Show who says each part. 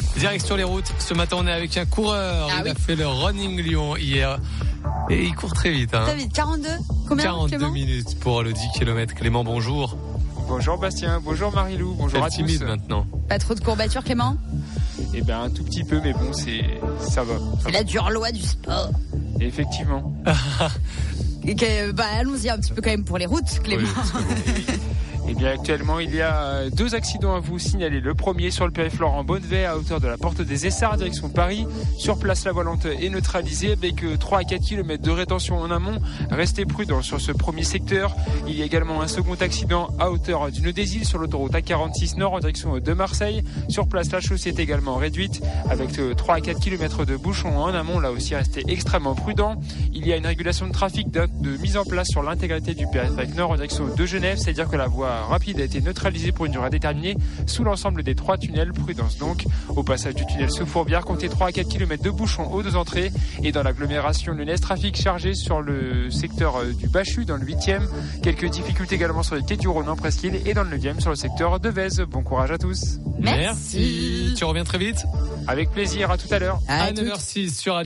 Speaker 1: Direction les routes. Ce matin, on est avec un coureur. Il a fait le Running Lyon hier. Et il court très vite.
Speaker 2: Très vite. 42 Combien
Speaker 1: 42
Speaker 2: Clément
Speaker 1: minutes pour le 10 km. Clément, bonjour.
Speaker 3: Bonjour Bastien, bonjour Marilou, bonjour à tous.
Speaker 1: Timide maintenant.
Speaker 2: Pas trop de courbatures, Clément?
Speaker 3: Eh ben un tout petit peu, mais bon, ça va.
Speaker 2: C'est la dure loi du sport.
Speaker 3: Effectivement.
Speaker 2: Allons-y un petit peu quand même pour les routes, Clément.
Speaker 1: Oui,
Speaker 3: Eh bien actuellement il y a 2 accidents à vous signaler. Le premier sur le périph' Laurent Bonnevet à hauteur de la porte des Essarts, direction Paris. Sur place, la voie lente est neutralisée avec 3 à 4 km de rétention en amont. Restez prudents sur ce premier secteur. Il y a également un second accident à hauteur du Nœud des Îles sur l'autoroute A46 Nord en direction de Marseille. Sur place, la chaussée est également réduite avec 3 à 4 km de bouchons en amont. Là aussi, restez extrêmement prudents. Il y a une régulation de trafic de mise en place sur l'intégralité du périphérique Nord en direction de Genève, c'est-à-dire que la voie rapide a été neutralisée pour une durée déterminée sous l'ensemble des 3 tunnels. Prudence donc. Au passage du tunnel sous Fourbière, comptez 3 à 4 km de bouchons aux 2 entrées. Et dans l'agglomération lyonnaise, trafic chargé sur le secteur du Bachu dans le 8e. Quelques difficultés également sur les quais du Rhône en Presqu'île et dans le 9e sur le secteur de Vèze. Bon courage à tous.
Speaker 2: Merci.
Speaker 1: Tu reviens très vite.
Speaker 3: Avec plaisir, à tout à l'heure.
Speaker 1: À 9h06 sur